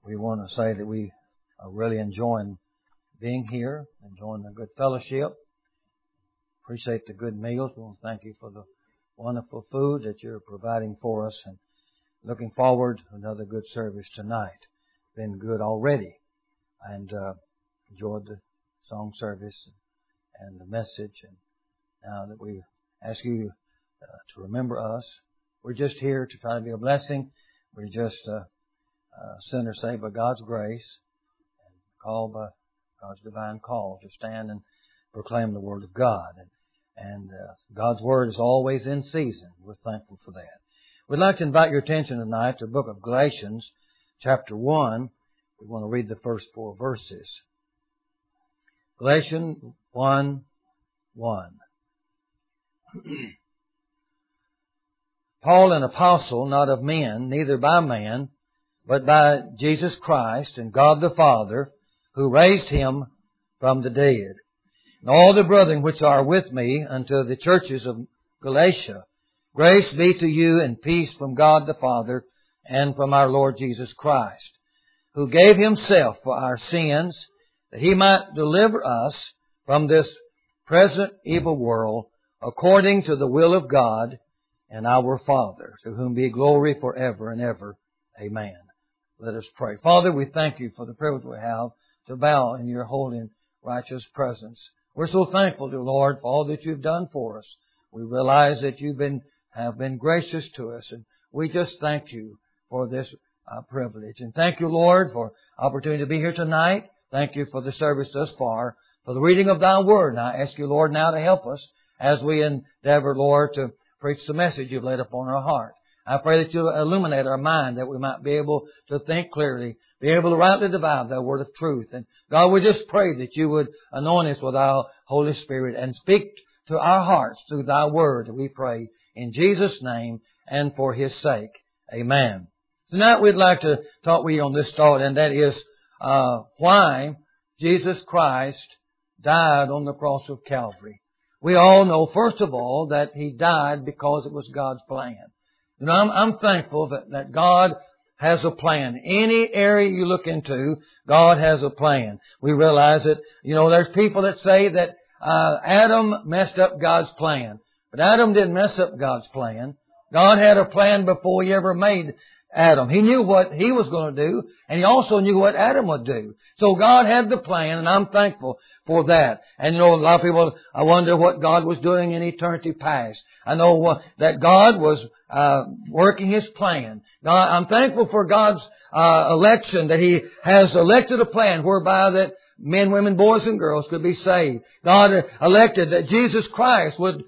we want to say that we are really enjoying being here, enjoying the good fellowship. Appreciate the good meals. We want to thank you for the wonderful food that you're providing for us, and looking forward to another good service tonight. Been good already, and enjoyed the song service and the message. And now that we ask you to remember us, we're just here to try to be a blessing. We're just sinners saved by God's grace and called by God's divine call to stand and proclaim the Word of God. And God's Word is always in season. We're thankful for that. We'd like to invite your attention tonight to the book of Galatians, chapter 1. We want to read the first 4 verses. Galatians 1:1. Paul, an apostle, not of men, neither by man, but by Jesus Christ and God the Father, who raised Him from the dead. And all the brethren which are with me unto the churches of Galatia, grace be to you and peace from God the Father and from our Lord Jesus Christ, who gave Himself for our sins, that He might deliver us from this present evil world, according to the will of God and our Father, to whom be glory forever and ever. Amen. Let us pray. Father, we thank you for the privilege we have to bow in your holy and righteous presence. We're so thankful, dear Lord, for all that you've done for us. We realize that you have been gracious to us, and we just thank you for this privilege. And thank you, Lord, for opportunity to be here tonight. Thank you for the service thus far, for the reading of thy word. And I ask you, Lord, now to help us as we endeavor, Lord, to preach the message you've laid upon our heart. I pray that you'll illuminate our mind, that we might be able to think clearly, be able to rightly divide thy word of truth. And God, we just pray that you would anoint us with our Holy Spirit and speak to our hearts through thy word, we pray in Jesus' name and for His sake. Amen. Tonight we'd like to talk with you on this thought, and that is why Jesus Christ died on the cross of Calvary. We all know, first of all, that He died because it was God's plan. You know, I'm thankful that God has a plan. Any area you look into, God has a plan. We realize that, you know, there's people that say that Adam messed up God's plan. But Adam didn't mess up God's plan. God had a plan before He ever made Adam. He knew what he was going to do, and He also knew what Adam would do. So God had the plan, and I'm thankful for that. And you know, a lot of people, I wonder what God was doing in eternity past. I know that God was working His plan. God, I'm thankful for God's election, that He has elected a plan whereby that men, women, boys, and girls could be saved. God elected that Jesus Christ would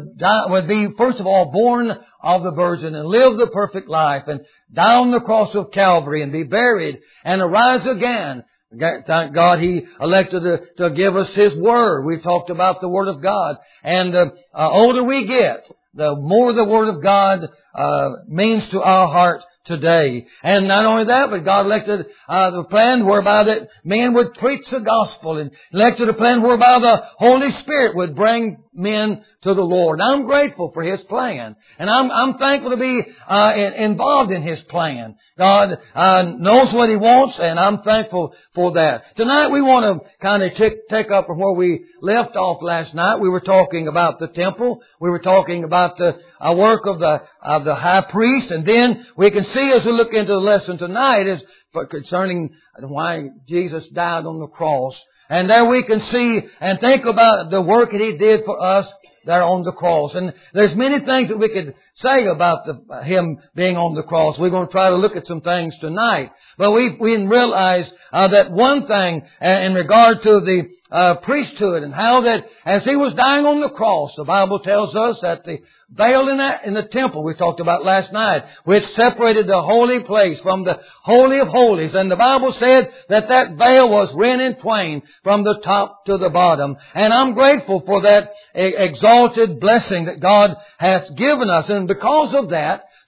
be, first of all, born of the Virgin and live the perfect life and die on the cross of Calvary and be buried and arise again. Thank God He elected to give us His Word. We've talked about the Word of God. And the older we get, the more the Word of God means to our heart today. And not only that, but God elected the plan whereby that men would preach the gospel, and elected a plan whereby the Holy Spirit would bring men to the Lord. And I'm grateful for His plan. And I'm thankful to be involved in His plan. God knows what He wants, and I'm thankful for that. Tonight we want to kind of take up from where we left off last night. We were talking about the temple. We were talking about the work of the high priest. And then we can see as we look into the lesson tonight is concerning why Jesus died on the cross. And there we can see and think about the work that He did for us there on the cross. And there's many things that we could say about Him being on the cross. We're going to try to look at some things tonight. But we realize that one thing in regard to the priesthood, and how that as He was dying on the cross, the Bible tells us that the veil in the temple we talked about last night, which separated the holy place from the Holy of Holies. And the Bible said that veil was rent in twain from the top to the bottom. And I'm grateful for that exalted blessing that God has given us. And because of that,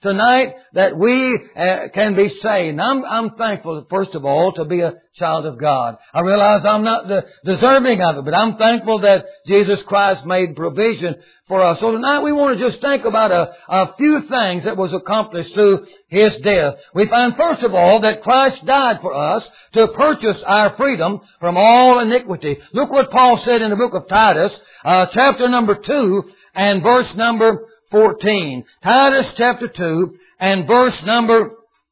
tonight that we can be saved. And I'm thankful, first of all, to be a child of God. I realize I'm not deserving of it, but I'm thankful that Jesus Christ made provision for us. So tonight we want to just think about a few things that was accomplished through His death. We find, first of all, that Christ died for us to purchase our freedom from all iniquity. Look what Paul said in the book of Titus, chapter number 2 and verse number 14. Titus chapter 2 and verse number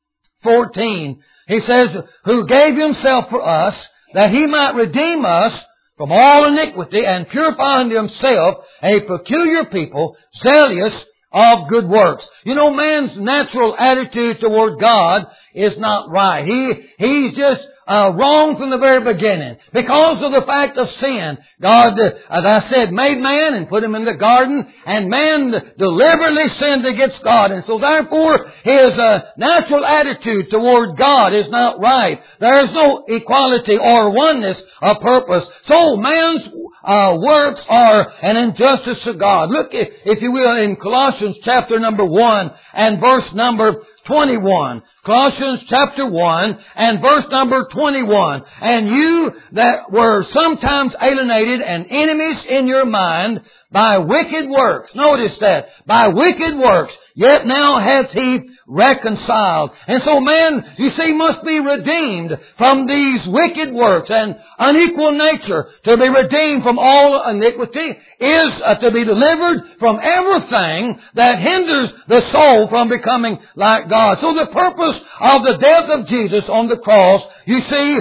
14. He says, who gave Himself for us, that He might redeem us from all iniquity, and purify unto Himself a peculiar people, zealous of good works. You know, man's natural attitude toward God is not right. He's just wrong from the very beginning. Because of the fact of sin, God, as I said, made man and put him in the garden, and man deliberately sinned against God. And so therefore, his natural attitude toward God is not right. There is no equality or oneness of purpose. So man's works are an injustice to God. Look, if you will, in Colossians chapter number 1 and verse number 21. Colossians chapter 1 and verse number 21. And you that were sometimes alienated and enemies in your mind by wicked works. Notice that. By wicked works. Yet now hath He reconciled. And so man, you see, must be redeemed from these wicked works and unequal nature. To be redeemed from all iniquity is to be delivered from everything that hinders the soul from becoming like God. So the purpose of the death of Jesus on the cross, you see,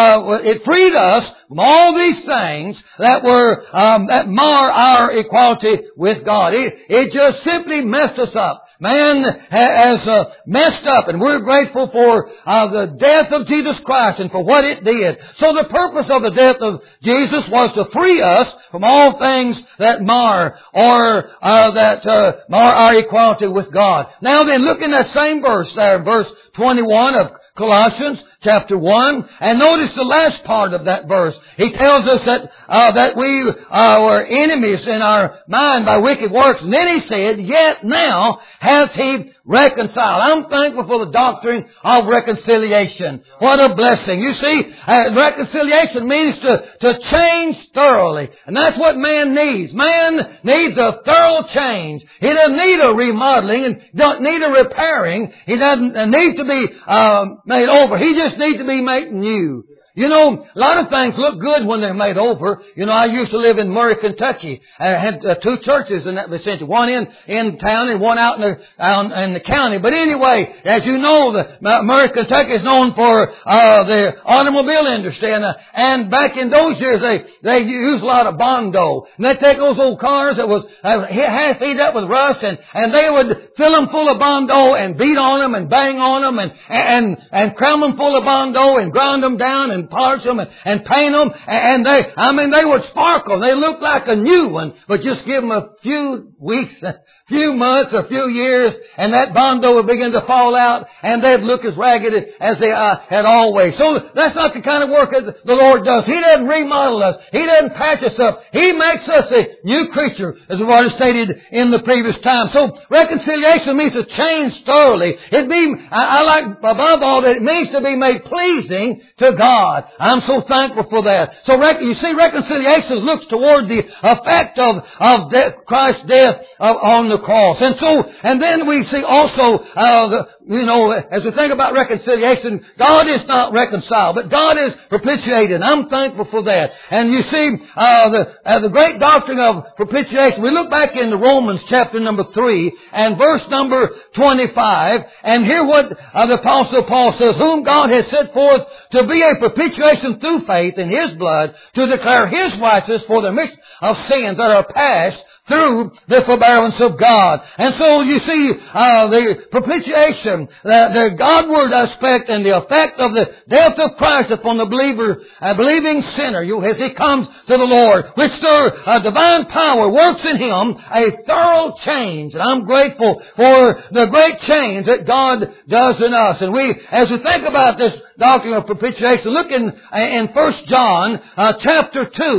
it freed us from all these things that were that mar our equality with God. It just simply messed us up. Man has messed up, and we're grateful for the death of Jesus Christ and for what it did. So the purpose of the death of Jesus was to free us from all things that mar or that mar our equality with God. Now then, look in that same verse there, verse 21 of Colossians chapter 1, and notice the last part of that verse. He tells us that we were enemies in our mind by wicked works. And then he said, yet now hath He reconciled. I'm thankful for the doctrine of reconciliation. What a blessing. You see, reconciliation means to change thoroughly. And that's what man needs. Man needs a thorough change. He doesn't need a remodeling and don't need a repairing. He doesn't need to be made over. He just needs to be made new. You know, a lot of things look good when they're made over. You know, I used to live in Murray, Kentucky. I had two churches in that vicinity. One in town and one out in the county. But anyway, as you know, Murray, Kentucky is known for the automobile industry. And back in those years, they used a lot of Bondo. And they take those old cars that was half eaten up with rust, and they would fill them full of Bondo and beat on them and bang on them and cram them full of Bondo and grind them down and polish them and paint them, and they would sparkle. They looked like a new one, but just give them a few weeks, a few months, a few years, and that Bondo would begin to fall out, and they'd look as ragged as they had always. So that's not the kind of work that the Lord does. He doesn't remodel us. He doesn't patch us up. He makes us a new creature, as we've already stated in the previous time. So reconciliation means to change thoroughly. I like above all that it means to be made pleasing to God. I'm so thankful for that. So you see, reconciliation looks toward the effect of Christ's death on the cross. And then we see also, as we think about reconciliation, God is not reconciled, but God is propitiated. I'm thankful for that. And you see, the great doctrine of propitiation, we look back into Romans chapter number 3 and verse number 25, and hear what the Apostle Paul says, whom God has set forth to be a propitiation through faith in His blood, to declare His righteousness for the remission of sins that are past through the forbearance of God. And so you see, the propitiation, the Godward aspect and the effect of the death of Christ upon the believer, a believing sinner, as he comes to the Lord, which their divine power works in him a thorough change. And I'm grateful for the great change that God does in us. And as we think about this doctrine of propitiation, look in 1 John chapter 2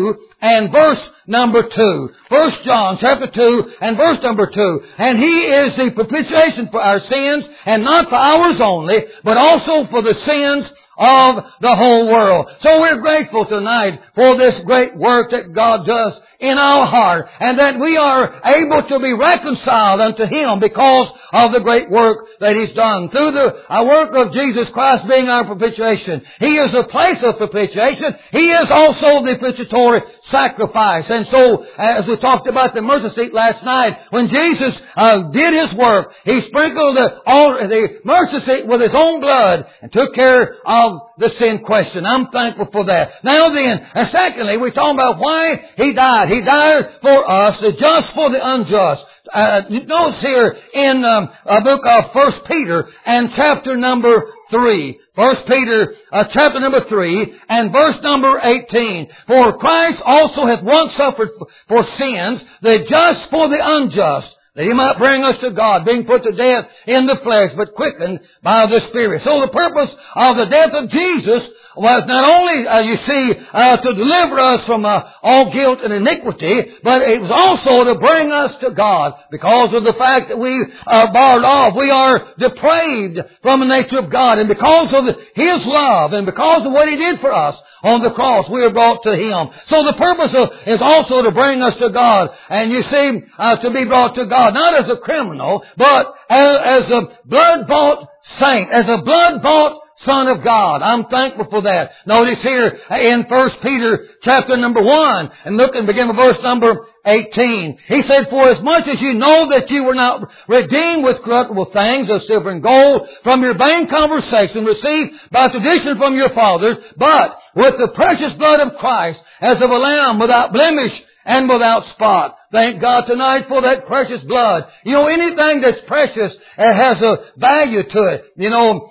and verse number 2. 1 John chapter 2 and verse number 2. And He is the propitiation for our sins, and not for ours only, but also for the sins of the whole world. So we're grateful tonight for this great work that God does in our heart, and that we are able to be reconciled unto Him because of the great work that He's done. Through the work of Jesus Christ being our propitiation. He is the place of propitiation. He is also the propitiatory sacrifice. And so, as we talked about the mercy seat last night, when Jesus did His work, He sprinkled the mercy seat with His own blood and took care of the sin question. I'm thankful for that. Now then, and secondly, we're talking about why He died. He died for us, the just for the unjust. Notice here in the book of 1 Peter and chapter number 3. 1 Peter chapter number 3 and verse number 18. For Christ also hath once suffered for sins, the just for the unjust, that He might bring us to God, being put to death in the flesh, but quickened by the Spirit. So the purpose of the death of Jesus was not only, you see, to deliver us from all guilt and iniquity, but it was also to bring us to God. Because of the fact that we are barred off, we are depraved from the nature of God. And because of His love, and because of what He did for us on the cross, we are brought to Him. So the purpose is also to bring us to God. And you see, to be brought to God, not as a criminal, but as a blood-bought saint, as a blood-bought Son of God. I'm thankful for that. Notice here in 1 Peter chapter number 1, and look and begin with verse number 18. He said, For as much as you know that you were not redeemed with corruptible things of silver and gold from your vain conversation received by tradition from your fathers, but with the precious blood of Christ as of a lamb without blemish and without spot. Thank God tonight for that precious blood. You know, anything that's precious has a value to it. You know,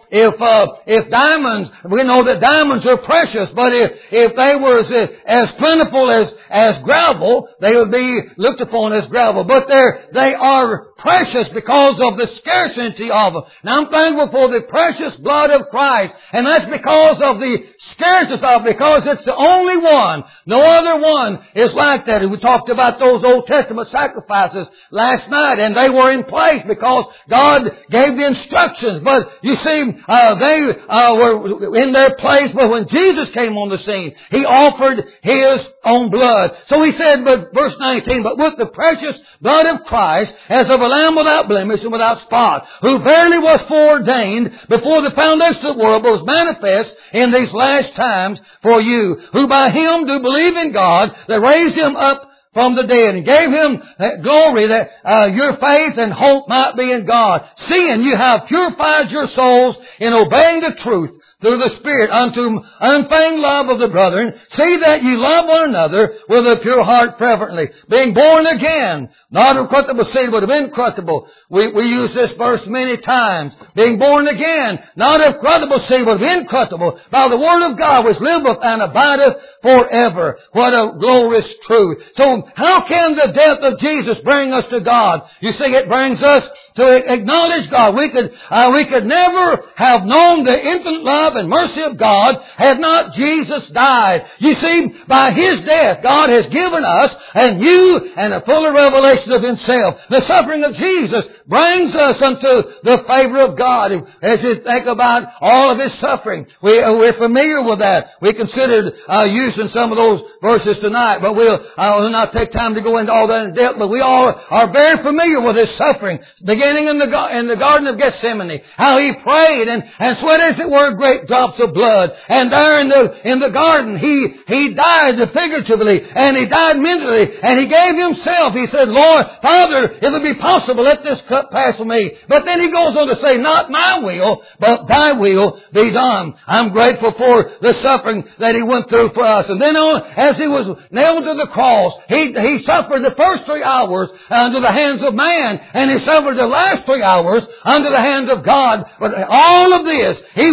if diamonds, we know that diamonds are precious, but if they were as plentiful as gravel, they would be looked upon as gravel. But they are precious because of the scarcity of them. Now I'm thankful for the precious blood of Christ, and that's because of the scarcity of it, because it's the only one. No other one is like that. And we talked about those Old Testament sacrifices last night, and they were in place because God gave the instructions. But you see, they were in their place. But when Jesus came on the scene, He offered His own blood. So He said, but verse 19, but with the precious blood of Christ, as of a lamb without blemish and without spot, who verily was foreordained before the foundation of the world, but was manifest in these last times for you, who by Him do believe in God, that raised Him up from the dead, and gave Him that glory, that your faith and hope might be in God, seeing you have purified your souls in obeying the truth through the Spirit unto unfeigned love of the brethren. See that ye love one another with a pure heart fervently, being born again, not of corruptible seed, but of incorruptible. We use this verse many times. Being born again, not of corruptible seed, but of incorruptible, by the Word of God, which liveth and abideth forever. What a glorious truth. So how can the death of Jesus bring us to God? You see, it brings us to acknowledge God. We could never have known the infinite love and mercy of God had not Jesus died. You see, by His death, God has given us a new and a fuller revelation of Himself. The suffering of Jesus brings us unto the favor of God. As you think about all of His suffering, we're familiar with that. We considered using some of those verses tonight, but we'll not take time to go into all that in depth. But we all are very familiar with His suffering, beginning in the Garden of Gethsemane, how He prayed and sweat as it were great drops of blood. And there in the garden, He died figuratively, and He died mentally, and He gave Himself. He said, Lord, Father, if it be possible, let this cup pass from me. But then He goes on to say, not my will, but Thy will be done. I'm grateful for the suffering that He went through for us. And then as He was nailed to the cross, He suffered the first 3 hours under the hands of man, and He suffered the last 3 hours under the hands of God. But all of this, He was suffering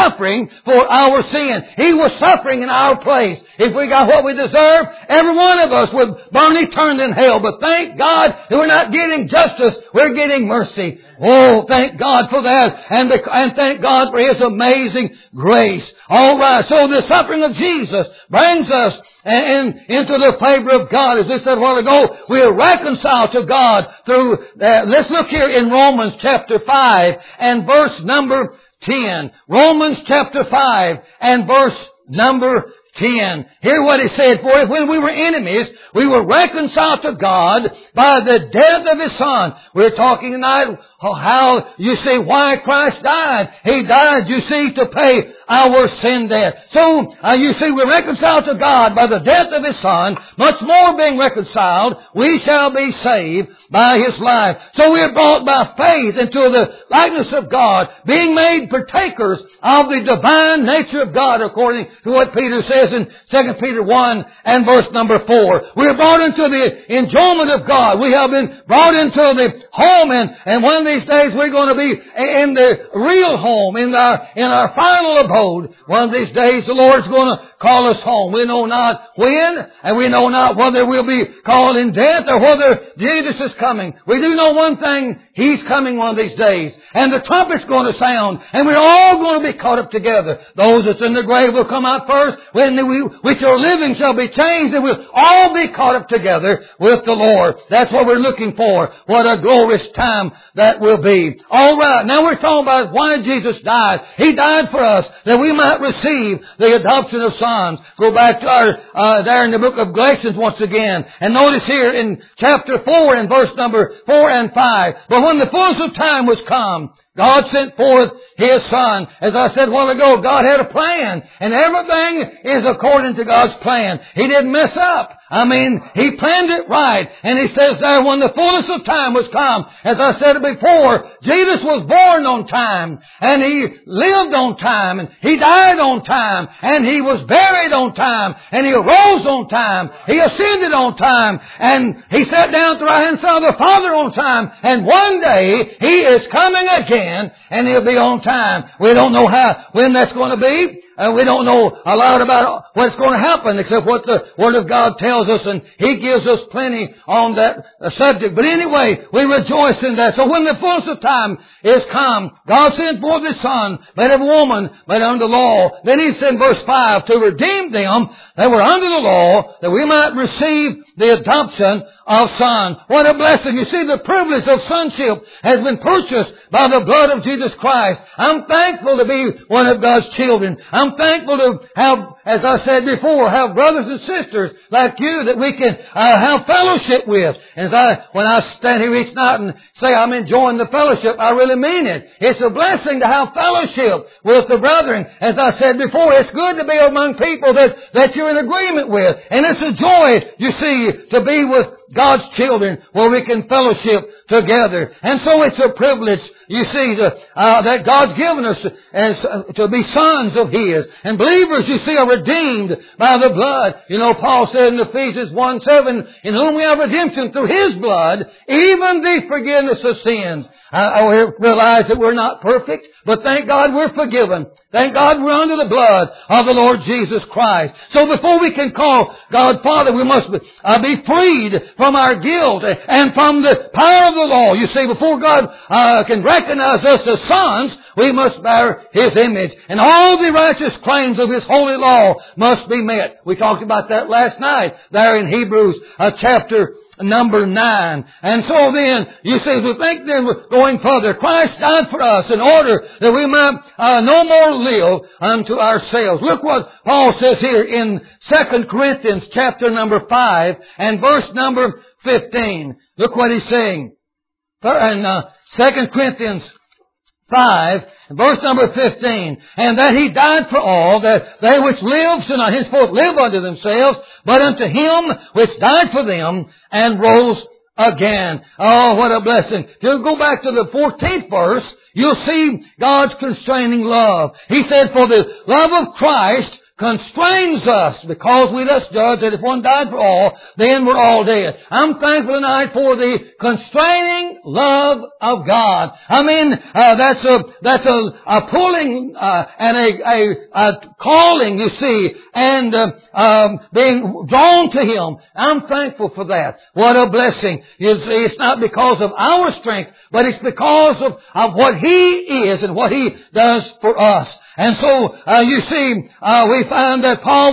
suffering for our sin. He was suffering in our place. If we got what we deserve, every one of us would burn eternally in hell. But thank God that we're not getting justice, we're getting mercy. Oh, thank God for that. And thank God for His amazing grace. All right. So the suffering of Jesus brings us into the favor of God. As we said a while ago, we are reconciled to God through let's look here in Romans chapter 5 and verse number 10. Romans chapter 5 and verse number 10. Hear what He said. For when we were enemies, we were reconciled to God by the death of His Son. We're talking tonight how, you see, why Christ died. He died, you see, to pay our sin debt. So, you see, we're reconciled to God by the death of His Son. Much more being reconciled, we shall be saved by His life. So we are brought by faith into the likeness of God, being made partakers of the divine nature of God, according to what Peter says in 2 Peter 1 and verse number 4. We are brought into the enjoyment of God. We have been brought into the home, and one of these days we're going to be in the real home, in our final abode. One of these days the Lord's going to call us home. We know not when, and we know not whether we'll be called in death or whether Jesus is coming. We do know one thing, He's coming one of these days. And the trumpet's going to sound, and we're all going to be caught up together. Those that's in the grave will come out first, which are living shall be changed, and we'll all be caught up together with the Lord. That's what we're looking for. What a glorious time that will be. All right, now we're talking about why Jesus died. He died for us, that we might receive the adoption of sons. Go back to our there in the book of Galatians once again, and notice here in chapter 4 and verse number 4 and 5. But when the fullness of time was come, God sent forth His Son. As I said a while ago, God had a plan, and everything is according to God's plan. He didn't mess up. I mean, He planned it right. And He says there, when the fullness of time was come, as I said it before, Jesus was born on time, and He lived on time, and He died on time, and He was buried on time, and He arose on time, He ascended on time, and He sat down at the right hand side of the Father on time, and one day He is coming again, and He'll be on time. We don't know when that's going to be. We don't know a lot about what's going to happen except what the Word of God tells us, and He gives us plenty on that subject. But anyway, we rejoice in that. So when the fullness of time is come, God sent forth His Son, made of a woman, made under law. Then He said in verse 5, to redeem them that were under the law, that we might receive the adoption of son. What a blessing. You see, the privilege of sonship has been purchased by the blood of Jesus Christ. I'm thankful to be one of God's children. I'm thankful to have, as I said before, have brothers and sisters like you that we can have fellowship with. And when I stand here each night and say I'm enjoying the fellowship, I really mean it. It's a blessing to have fellowship with the brethren. As I said before, it's good to be among people that you're in agreement with. And it's a joy, you see, to be with God's children where we can fellowship together. And so it's a privilege, you see, that God's given us as to be sons of His. And believers, you see, are redeemed by the blood. You know, Paul said in Ephesians 1:7, in whom we have redemption through His blood, even the forgiveness of sins. I realize that we're not perfect, but thank God we're forgiven. Thank God we're under the blood of the Lord Jesus Christ. So before we can call God Father, we must be freed from our guilt and from the power of the law. You see, before God can recognize us as sons, we must bear His image. And all the righteous claims of His holy law must be met. We talked about that last night there in Hebrews chapter number 9. And so then, you see, we think then we're going further. Christ died for us in order that we might no more live unto ourselves. Look what Paul says here in 2 Corinthians chapter number 5 and verse number 15. Look what he's saying. In 2 Corinthians 5, verse number 15, and that He died for all, that they which live shall not henceforth live unto themselves, but unto Him which died for them and rose again. Oh, what a blessing. If you go back to the 14th verse, you'll see God's constraining love. He said, for the love of Christ constrains us, because we thus judge that if one died for all, then we're all dead. I'm thankful tonight for the constraining love of God. I mean, that's a pulling and a calling, you see, and being drawn to Him. I'm thankful for that. What a blessing! It's not because of our strength, but it's because of what He is and what He does for us. And so, you see, we find that Paul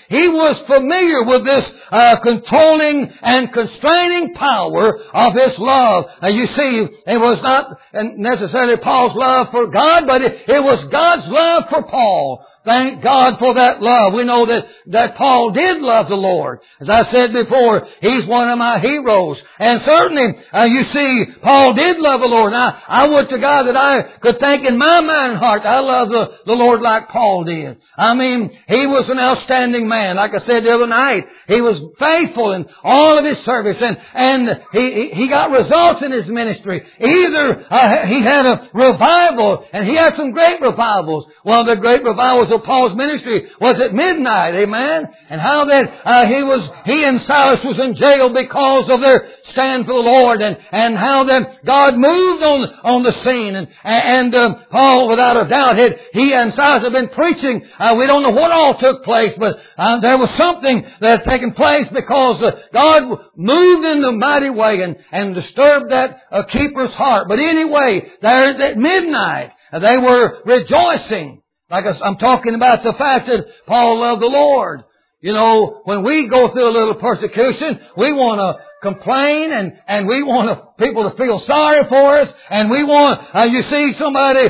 was familiar with this controlling and constraining power of His love. You see, it was not necessarily Paul's love for God, but it was God's love for Paul. Thank God for that love. We know that Paul did love the Lord. As I said before, he's one of my heroes. And certainly, you see, Paul did love the Lord. Now, I would to God that I could think in my mind and heart, I love the Lord like Paul did. I mean, he was an outstanding man. Like I said the other night, he was faithful in all of his service, and he got results in his ministry. Either he had a revival, and he had some great revivals. One of the great revivals of Paul's ministry was at midnight, amen? And how that he and Silas was in jail because of their stand for the Lord, and how that God moved on the scene, and Paul, without a doubt, he and Silas had been preaching. We don't know what all took place, but there was something that had taken place because God moved in a mighty way and disturbed that keeper's heart. But anyway, there at midnight, they were rejoicing. Like I'm talking about the fact that Paul loved the Lord. You know, when we go through a little persecution, we want to complain and we want people to feel sorry for us, and we want, you see, somebody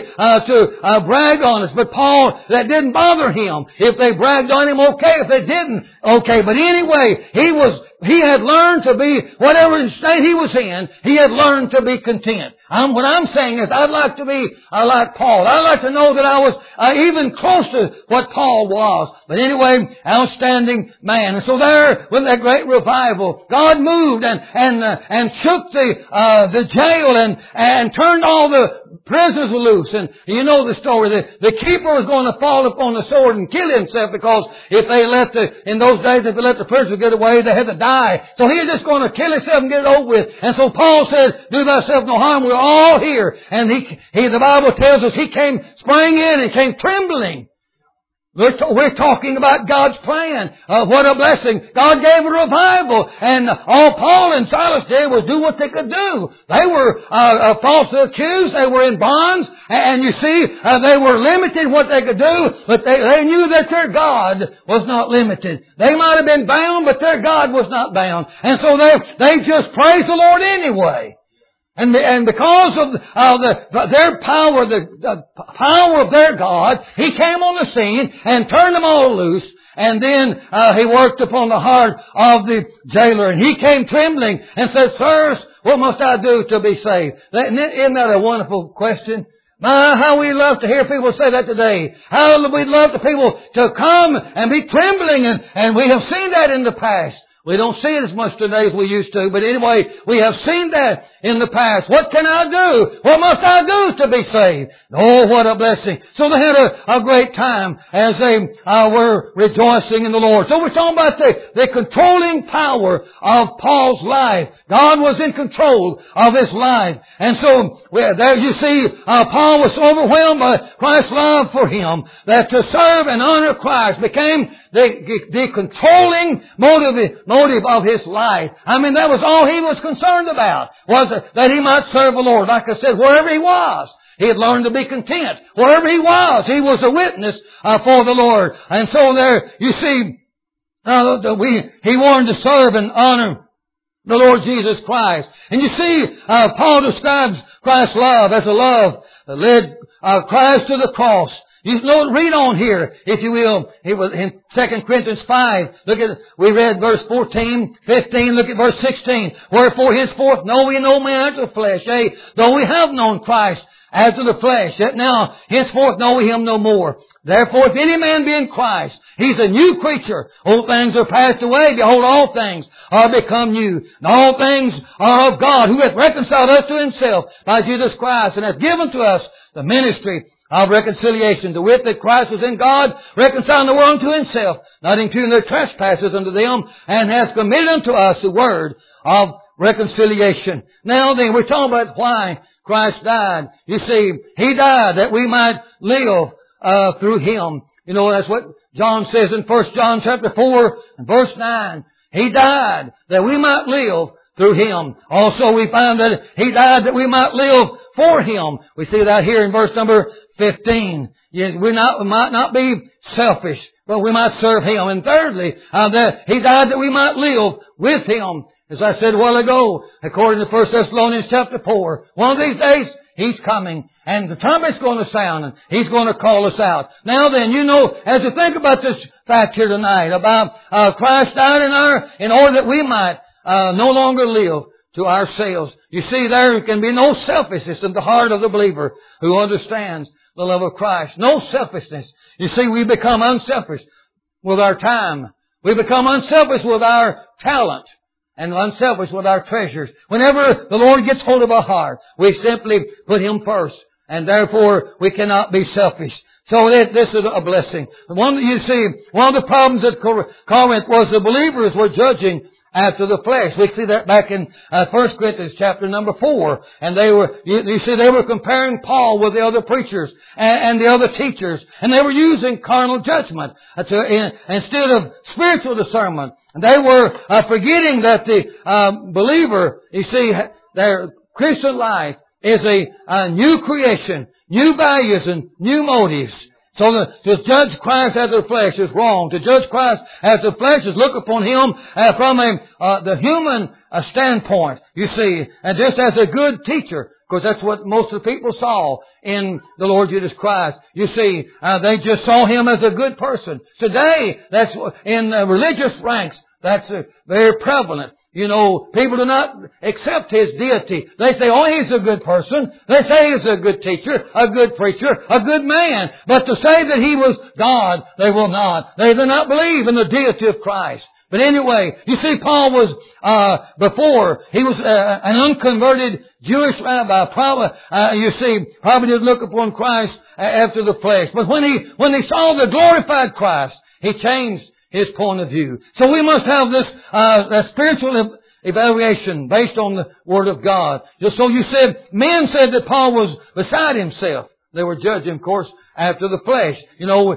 to brag on us. But Paul, that didn't bother him. If they bragged on him, okay. If they didn't, okay. But anyway, he had learned to be, whatever state he was in, he had learned to be content. What I'm saying is, I'd like to be like Paul. I'd like to know that I was even close to what Paul was. But anyway, outstanding man. And so there, with that great revival, God moved and shook the jail and turned all the prisoners loose. And you know the story. The keeper was going to fall upon the sword and kill himself, because if they in those days, if they let the prisoners get away, they had to die. So he was just going to kill himself and get it over with. And so Paul said, do thyself no harm. We're all here. And the Bible tells us he sprang in and came trembling. We're talking about God's plan. What a blessing. God gave a revival. And all Paul and Silas did was do what they could do. They were falsely accused. They were in bonds. And you see, they were limited in what they could do. But they knew that their God was not limited. They might have been bound, but their God was not bound. And so they just praised the Lord anyway. And because of their power, the power of their God, He came on the scene and turned them all loose. And then He worked upon the heart of the jailer. And he came trembling and said, sirs, what must I do to be saved? Isn't that a wonderful question? My, how we love to hear people say that today. How we love the people to come and be trembling. And we have seen that in the past. We don't see it as much today as we used to, but anyway, we have seen that in the past. What can I do? What must I do to be saved? Oh, what a blessing. So they had a great time as they were rejoicing in the Lord. So we're talking about the controlling power of Paul's life. God was in control of his life. And so there you see, Paul was so overwhelmed by Christ's love for him that to serve and honor Christ became the controlling motive of his life. I mean, that was all he was concerned about, was that he might serve the Lord. Like I said, wherever he was, he had learned to be content. Wherever he was a witness for the Lord. And so there, you see, he wanted to serve and honor the Lord Jesus Christ. And you see, Paul describes Christ's love as a love that led Christ to the cross. You know, read on here, if you will. It was in 2 Corinthians 5. We read verse 14, 15. Look at verse 16. Wherefore henceforth know we no man after the flesh. Yea, though we have known Christ after the flesh, yet now henceforth know we him no more. Therefore, if any man be in Christ, he's a new creature. Old things are passed away. Behold, all things are become new. And all things are of God, who hath reconciled us to himself by Jesus Christ, and hath given to us the ministry of reconciliation, to wit, that Christ was in God, reconciling the world unto Himself, not imputing their trespasses unto them, and hath committed unto us the word of reconciliation. Now then, we're talking about why Christ died. You see, He died that we might live through Him. You know, that's what John says in 1 John chapter 4 and verse 9. He died that we might live through Him. Also we find that He died that we might live for Him. We see that here in verse number 15. We might not be selfish, but we might serve Him. And thirdly, that He died that we might live with Him. As I said a while ago, according to 1 Thessalonians chapter 4, one of these days He's coming, and the trumpet's going to sound, and He's going to call us out. Now then, you know, as you think about this fact here tonight, about Christ died in order that we might no longer live to ourselves. You see, there can be no selfishness in the heart of the believer who understands the love of Christ. No selfishness. You see, we become unselfish with our time. We become unselfish with our talent. And unselfish with our treasures. Whenever the Lord gets hold of our heart, we simply put Him first. And therefore, we cannot be selfish. So this is a blessing. One of the problems at Corinth was the believers were judging after the flesh. We see that back in 1 Corinthians chapter number 4. And they were comparing Paul with the other preachers and the other teachers. And they were using carnal judgment instead of spiritual discernment. And they were forgetting that the believer, you see, their Christian life is a new creation, new values and new motives. So to judge Christ as the flesh is wrong. To judge Christ as the flesh is look upon Him from the human standpoint, you see, and just as a good teacher. Because that's what most of the people saw in the Lord Jesus Christ. You see, they just saw Him as a good person. Today, that's in religious ranks, that's very prevalent. You know, people do not accept His deity. They say, oh, He's a good person. They say He's a good teacher, a good preacher, a good man. But to say that He was God, they will not. They do not believe in the deity of Christ. But anyway, you see, Paul was, before, he was an unconverted Jewish rabbi. Probably did look upon Christ after the flesh. But when he saw the glorified Christ, he changed his point of view. So we must have this spiritual evaluation based on the Word of God. Just so you said, men said that Paul was beside himself. They were judging, of course, after the flesh. You know,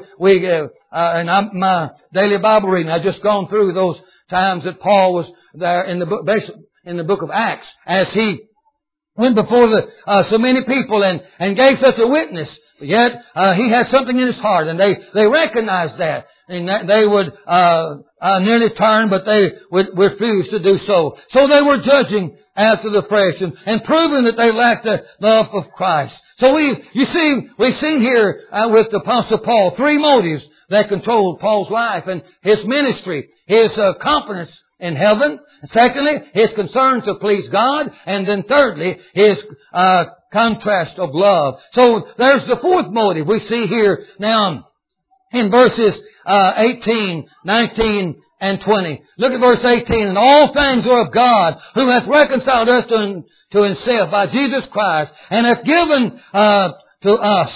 my daily Bible reading, I've just gone through those times that Paul was there in the book of Acts, as he went before so many people and gave such a witness. Yet he had something in his heart, and they recognized that, and that they would nearly turn, but they would refuse to do so. So they were judging after the flesh and proving that they lacked the love of Christ. So we've seen here with the Apostle Paul 3 motives that controlled Paul's life and his ministry: his confidence in heaven, secondly, his concern to please God, and then thirdly, his contrast of love. So there's the 4th motive we see here now in verses 18, 19, and 20. Look at verse 18. And all things are of God, who hath reconciled us to Himself by Jesus Christ, and hath given to us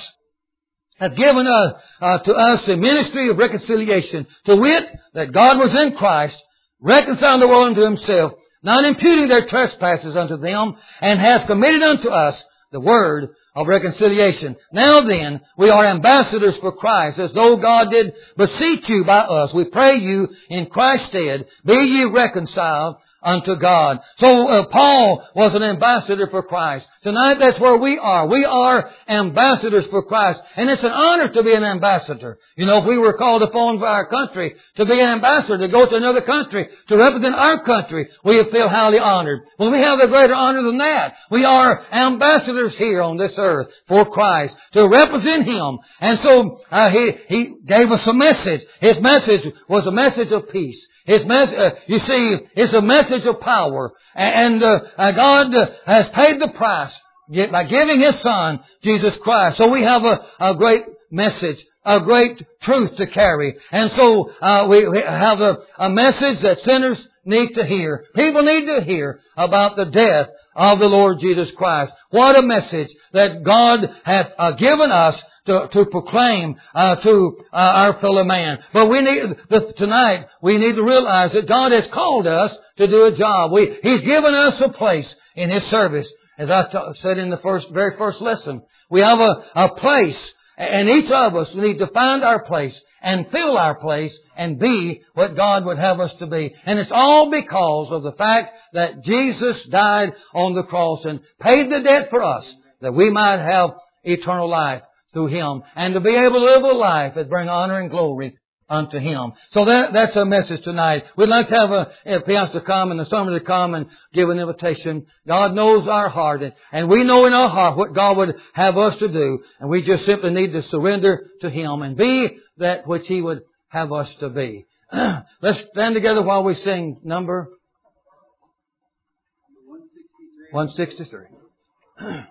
the ministry of reconciliation, to wit, that God was in Christ, reconciling the world unto Himself, not imputing their trespasses unto them, and hath committed unto us the word of reconciliation. Now then, we are ambassadors for Christ, as though God did beseech you by us. We pray you in Christ's stead, be ye reconciled unto God. So Paul was an ambassador for Christ. Tonight that's where we are. We are ambassadors for Christ. And it's an honor to be an ambassador. You know, if we were called upon by our country to be an ambassador, to go to another country, to represent our country, we would feel highly honored. Well, we have a greater honor than that. We are ambassadors here on this earth for Christ, to represent Him. And so He gave us a message. His message was a message of peace. His message, you see, is a message of power. And God has paid the price by giving His Son, Jesus Christ. So we have a great message, a great truth to carry. And so we have a message that sinners need to hear. People need to hear about the death of the Lord Jesus Christ. What a message that God hath given us to proclaim to our fellow man. But tonight we need to realize that God has called us to do a job. He's given us a place in His service. As I said in the very first lesson, we have a place, and each of us need to find our place and fill our place and be what God would have us to be. And it's all because of the fact that Jesus died on the cross and paid the debt for us, that we might have eternal life through Him, and to be able to live a life that bring honor and glory unto Him. So that's our message tonight. We'd like to have a pianist to come and the summer to come and give an invitation. God knows our heart, and we know in our heart what God would have us to do, and we just simply need to surrender to Him and be that which He would have us to be. Let's stand together while we sing number 163.